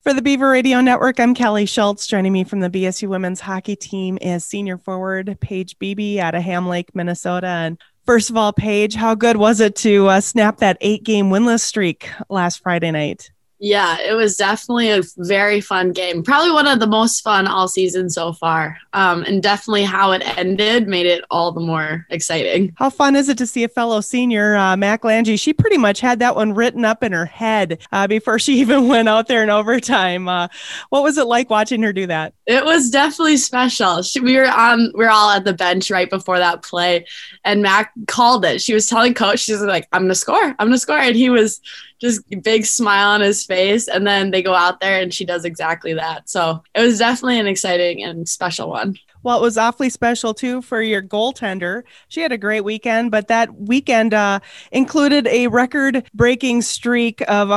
For the Beaver Radio Network, I'm Kelly Schultz. Joining me from the BSU women's hockey team is senior forward Paige Beebe out of Ham Lake, Minnesota. And first of all, Paige, how good was it to snap that 8-game winless streak last Friday night? Yeah, it was definitely a very fun game. Probably one of the most fun all season so far. And definitely how it ended made it all the more exciting. How fun is it to see a fellow senior, Mac Lange? She pretty much had that one written up in her head before she even went out there in overtime. What was it like watching her do that? It was definitely special. We were all at the bench right before that play, and Mac called it. She was telling coach, she's like, I'm gonna score. And he was just big smile on his face. And then they go out there and she does exactly that. So it was definitely an exciting and special one. Well, it was awfully special, too, for your goaltender. She had a great weekend, but that weekend included a record-breaking streak of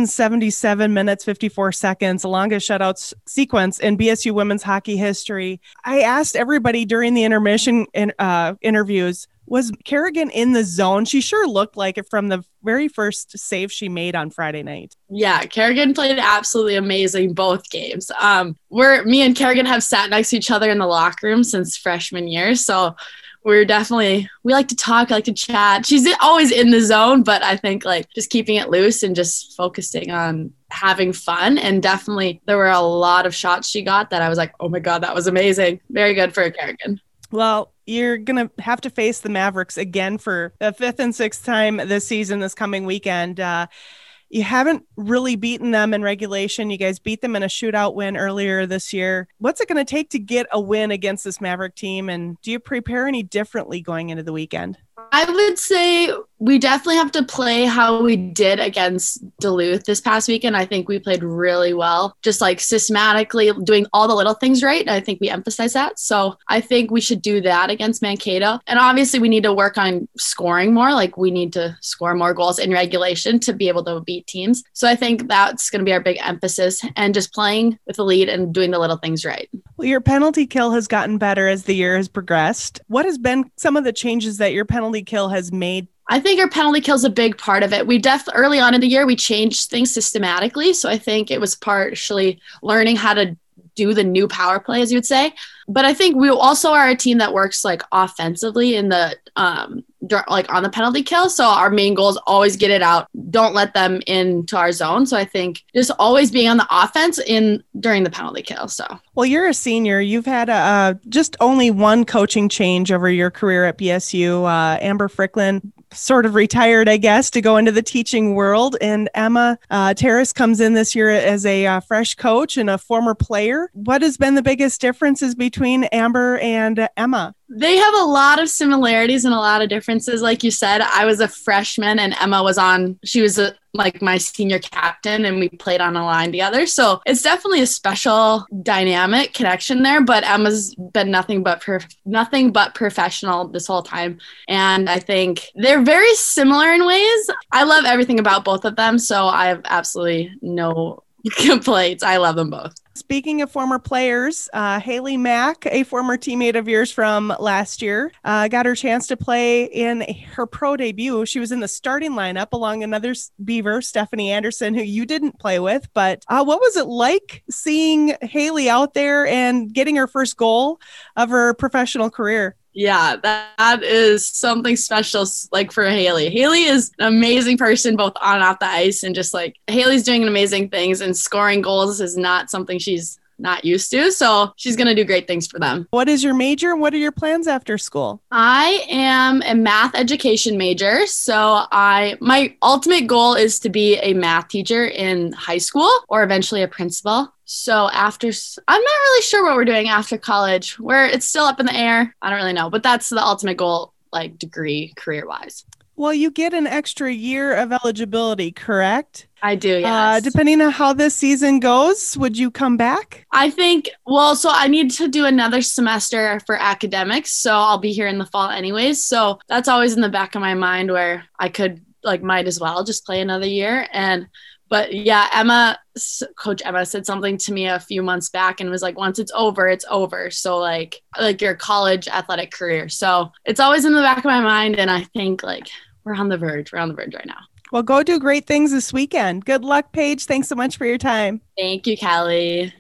177 minutes, 54 seconds, the longest shutout sequence in BSU women's hockey history. I asked everybody during the intermission interviews, was Kerrigan in the zone? She sure looked like it from the very first save she made on Friday night. Yeah, Kerrigan played absolutely amazing both games. Me and Kerrigan have sat next to each other in the locker room since freshman year, so we like to talk, like to chat. She's always in the zone, but I think like just keeping it loose and just focusing on having fun. And definitely there were a lot of shots she got that I was like, oh my God, that was amazing. Very good for Kerrigan. Well, you're going to have to face the Mavericks again for the fifth and sixth time this season, this coming weekend. You haven't really beaten them in regulation. You guys beat them in a shootout win earlier this year. What's it going to take to get a win against this Maverick team? And do you prepare any differently going into the weekend? I would say we definitely have to play how we did against Duluth this past weekend. I think we played really well, just like systematically doing all the little things right. I think we emphasize that. So I think we should do that against Mankato. And obviously we need to work on scoring more. Like we need to score more goals in regulation to be able to beat teams. So I think that's going to be our big emphasis, and just playing with the lead and doing the little things right. Well, your penalty kill has gotten better as the year has progressed. What has been some of the changes that your penalty kill has made? I think our penalty kill is a big part of it. Early on in the year, we changed things systematically. So I think it was partially learning how to do the new power play, as you would say. But I think we also are a team that works like offensively in the like on the penalty kill. So our main goal is always get it out. Don't let them into our zone. So I think just always being on the offense during the penalty kill. So, well, you're a senior. You've had just only one coaching change over your career at BSU. Amber Fricklin sort of retired, I guess, to go into the teaching world. And Emma Terrace comes in this year as a fresh coach and a former player. What has been the biggest differences between Amber and Emma? They have a lot of similarities and a lot of differences. Like you said, I was a freshman and Emma she was like my senior captain, and we played on a line together. So it's definitely a special dynamic connection there, but Emma's been nothing but professional this whole time. And I think they're very similar in ways. I love everything about both of them. So I have absolutely no complaints. I love them both. Speaking of former players, Haley Mack, a former teammate of yours from last year, got her chance to play in her pro debut. She was in the starting lineup along another Beaver, Stephanie Anderson, who you didn't play with. But what was it like seeing Haley out there and getting her first goal of her professional career? Yeah, that is something special, like for Haley. Haley is an amazing person, both on and off the ice, and just like Haley's doing amazing things, and scoring goals is not something she's not used to. So she's going to do great things for them. What is your major? What are your plans after school? I am a math education major. So my ultimate goal is to be a math teacher in high school or eventually a principal. So I'm not really sure what we're doing after college, where it's still up in the air. I don't really know, but that's the ultimate goal, like degree career wise. Well, you get an extra year of eligibility, correct? I do, yes. Depending on how this season goes, would you come back? I think, so I need to do another semester for academics. So I'll be here in the fall anyways. So that's always in the back of my mind where I could might as well just play another year. But yeah, Coach Emma said something to me a few months back and was like, once it's over, it's over. So like your college athletic career. So it's always in the back of my mind. And I think we're on the verge right now. Well, go do great things this weekend. Good luck, Paige. Thanks so much for your time. Thank you, Callie.